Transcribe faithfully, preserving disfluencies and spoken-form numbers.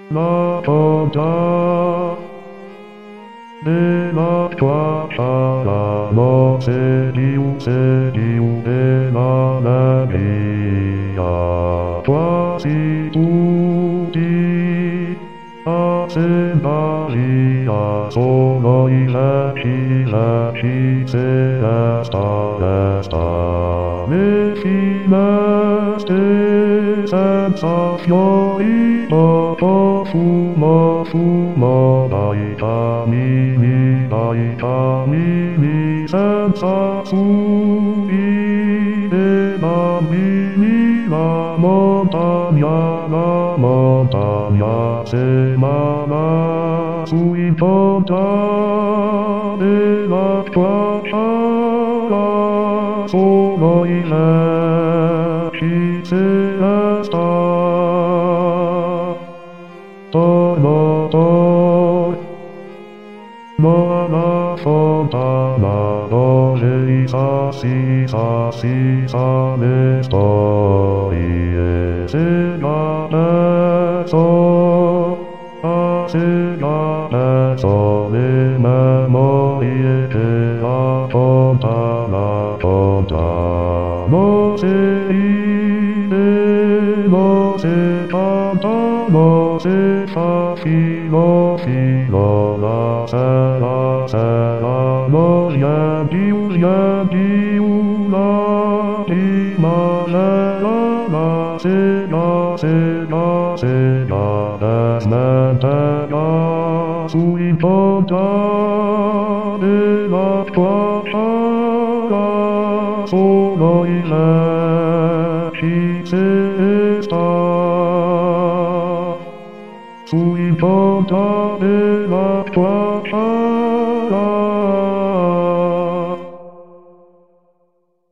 La Ponta de la tua la mo se diu se diu de la la mia tua si tu di a se maria sono i lasci lasci se esta esta me filaste senza fiori ma fumo fumo dai camini dai camini senza sui e bambini la montagna la montagna semana sui ponta della tua sala sono i lasci se sta Tono to No la fontana doge sa si sa si sa le storie se la penso a se la penso le memorie che la fontana fontano se ride no se canta no se fa filo filo la sera sera no rien diu rien diu la prima sera la sera sera sera desmentera sui ponta della tua sala sono i lasci se sta sui ponta della tua